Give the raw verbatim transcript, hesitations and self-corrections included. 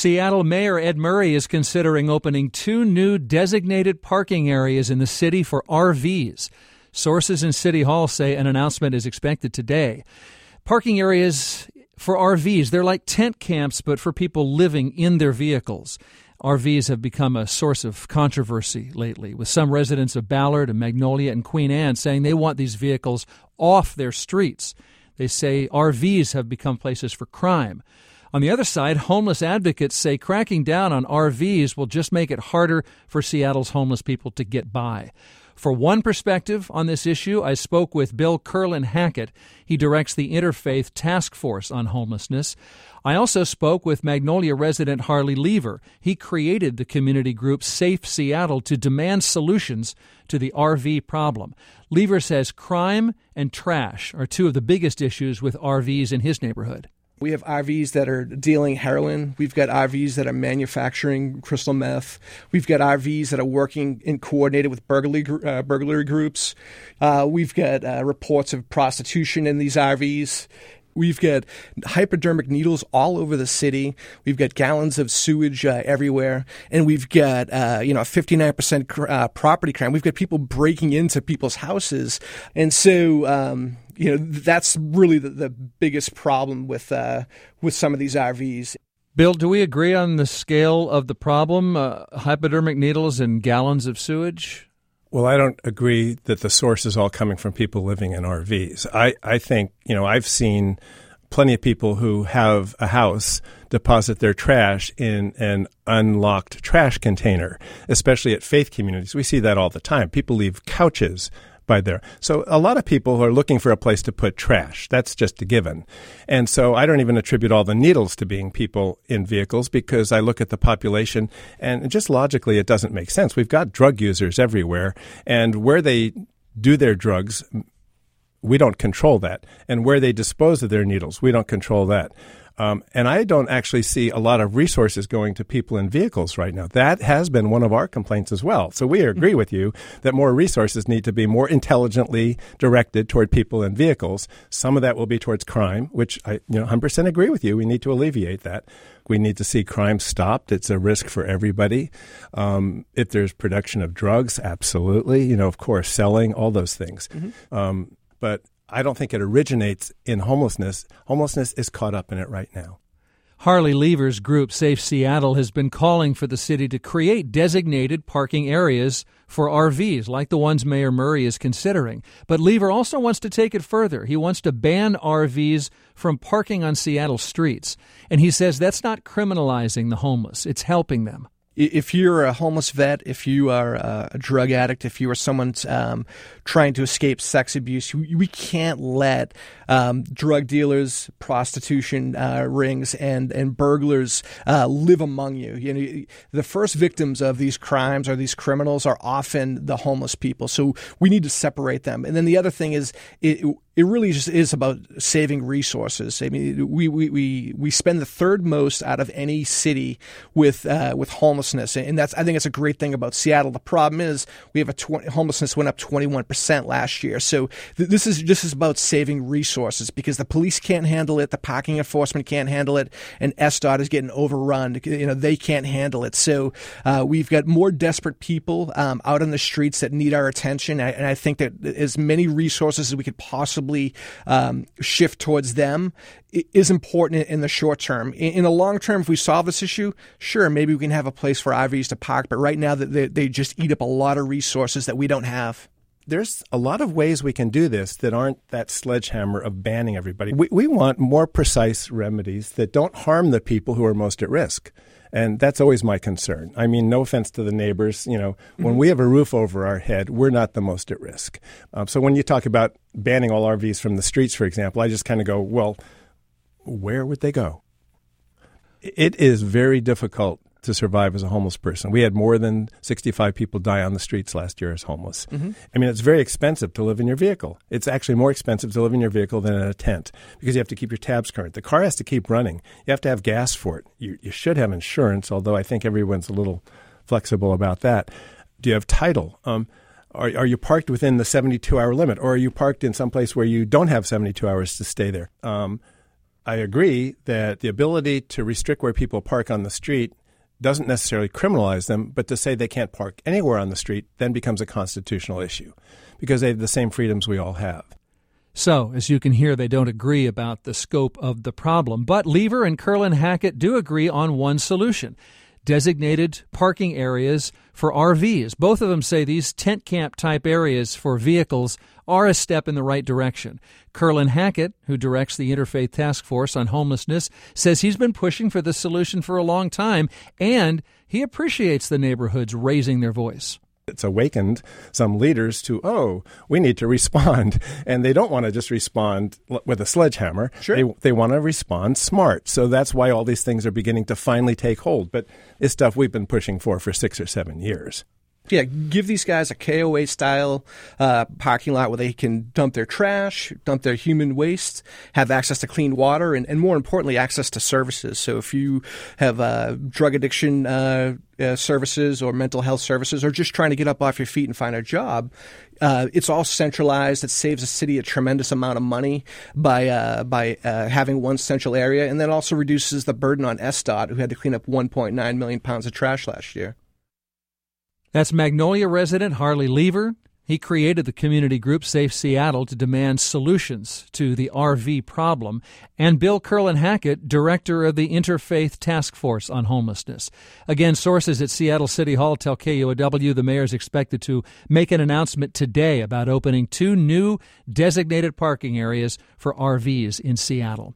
Seattle Mayor Ed Murray is considering opening two new designated parking areas in the city for R Vs. Sources in City Hall say an announcement is expected today. Parking areas for R Vs, they're like tent camps, but for people living in their vehicles. R Vs have become a source of controversy lately, with some residents of Ballard and Magnolia and Queen Anne saying they want these vehicles off their streets. They say R Vs have become places for crime. On the other side, homeless advocates say cracking down on R Vs will just make it harder for Seattle's homeless people to get by. For one perspective on this issue, I spoke with Bill Curlin Hackett. He directs the Interfaith Task Force on Homelessness. I also spoke with Magnolia resident Harley Lever. He created the community group Safe Seattle to demand solutions to the R V problem. Lever says crime and trash are two of the biggest issues with R Vs in his neighborhood. We have R Vs that are dealing heroin. We've got R Vs that are manufacturing crystal meth. We've got R Vs that are working in coordinated with burglary uh, burglary groups. Uh, we've got uh, reports of prostitution in these R Vs. We've got hypodermic needles all over the city. We've got gallons of sewage uh, everywhere. And we've got, uh, you know, fifty-nine percent cr- uh, property crime. We've got people breaking into people's houses. And so, um, you know, that's really the, the biggest problem with uh, with some of these R Vs. Bill, do we agree on the scale of the problem, uh, hypodermic needles and gallons of sewage? Well, I don't agree that the source is all coming from people living in R Vs. I, I think, you know, I've seen plenty of people who have a house deposit their trash in an unlocked trash container, especially at faith communities. We see that all the time. People leave couches by there. So a lot of people are looking for a place to put trash. That's just a given. And so I don't even attribute all the needles to being people in vehicles because I look at the population and just logically it doesn't make sense. We've got drug users everywhere, and where they do their drugs, we don't control that. And where they dispose of their needles, we don't control that. Um, and I don't actually see a lot of resources going to people in vehicles right now. That has been one of our complaints as well. So we agree with you that more resources need to be more intelligently directed toward people in vehicles. Some of that will be towards crime, which I you know, one hundred percent agree with you. We need to alleviate that. We need to see crime stopped. It's a risk for everybody. Um, if there's production of drugs, absolutely. You know, of course, selling, all those things. Mm-hmm. Um, but I don't think it originates in homelessness. Homelessness is caught up in it right now. Harley Lever's group Safe Seattle has been calling for the city to create designated parking areas for R Vs, like the ones Mayor Murray is considering. But Lever also wants to take it further. He wants to ban R Vs from parking on Seattle streets. And he says that's not criminalizing the homeless. It's helping them. If you're a homeless vet, if you are a drug addict, if you are someone um, trying to escape sex abuse, we can't let um, drug dealers, prostitution uh, rings, and and burglars uh, live among you. You know, the first victims of these crimes or these criminals are often the homeless people. So we need to separate them. And then the other thing is, it, it really just is about saving resources. I mean, we we we, we spend the third most out of any city with uh, with homelessness, and that's I think that's a great thing about Seattle. The problem is we have a twenty, homelessness went up twenty-one percent last year. So th- this is this is about saving resources because the police can't handle it, the parking enforcement can't handle it, and S D O T is getting overrun. You know, they can't handle it. So uh, we've got more desperate people um, out on the streets that need our attention, and I think that as many resources as we could possibly Um, shift towards them is important in the short term. In the long term, if we solve this issue, sure, maybe we can have a place for R Vs to park. But right now, they, they just eat up a lot of resources that we don't have. There's a lot of ways we can do this that aren't that sledgehammer of banning everybody. We, we want more precise remedies that don't harm the people who are most at risk. And that's always my concern. I mean, no offense to the neighbors. You know, when mm-hmm. we have a roof over our head, we're not the most at risk. Um, so when you talk about banning all R Vs from the streets, for example, I just kind of go, well, where would they go? It is very difficult to survive as a homeless person. We had more than sixty-five people die on the streets last year as homeless. Mm-hmm. I mean, it's very expensive to live in your vehicle. It's actually more expensive to live in your vehicle than in a tent because you have to keep your tabs current. The car has to keep running. You have to have gas for it. You, you should have insurance, although I think everyone's a little flexible about that. Do you have title? Um, are, are you parked within the seventy-two hour limit, or are you parked in some place where you don't have seventy-two hours to stay there? Um, I agree that the ability to restrict where people park on the street doesn't necessarily criminalize them, but to say they can't park anywhere on the street then becomes a constitutional issue because they have the same freedoms we all have. So, as you can hear, they don't agree about the scope of the problem. But Lever and Kurlan Hackett do agree on one solution: designated parking areas for R Vs. Both of them say these tent camp type areas for vehicles are a step in the right direction. Kurlan Hackett, who directs the Interfaith Task Force on Homelessness, says he's been pushing for this solution for a long time, and he appreciates the neighborhoods raising their voice. It's awakened some leaders to, oh, we need to respond. And they don't want to just respond with a sledgehammer. Sure. They, they want to respond smart. So that's why all these things are beginning to finally take hold. But it's stuff we've been pushing for for six or seven years. Yeah, give these guys a K O A-style uh, parking lot where they can dump their trash, dump their human waste, have access to clean water, and, and more importantly, access to services. So if you have uh, drug addiction uh, uh, services or mental health services or just trying to get up off your feet and find a job, uh, it's all centralized. It saves the city a tremendous amount of money by uh, by uh, having one central area, and then also reduces the burden on S D O T, who had to clean up one point nine million pounds of trash last year. That's Magnolia resident Harley Lever. He created the community group Safe Seattle to demand solutions to the R V problem. And Bill Kurlan Hackett, director of the Interfaith Task Force on Homelessness. Again, sources at Seattle City Hall tell K U O W the mayor is expected to make an announcement today about opening two new designated parking areas for R Vs in Seattle.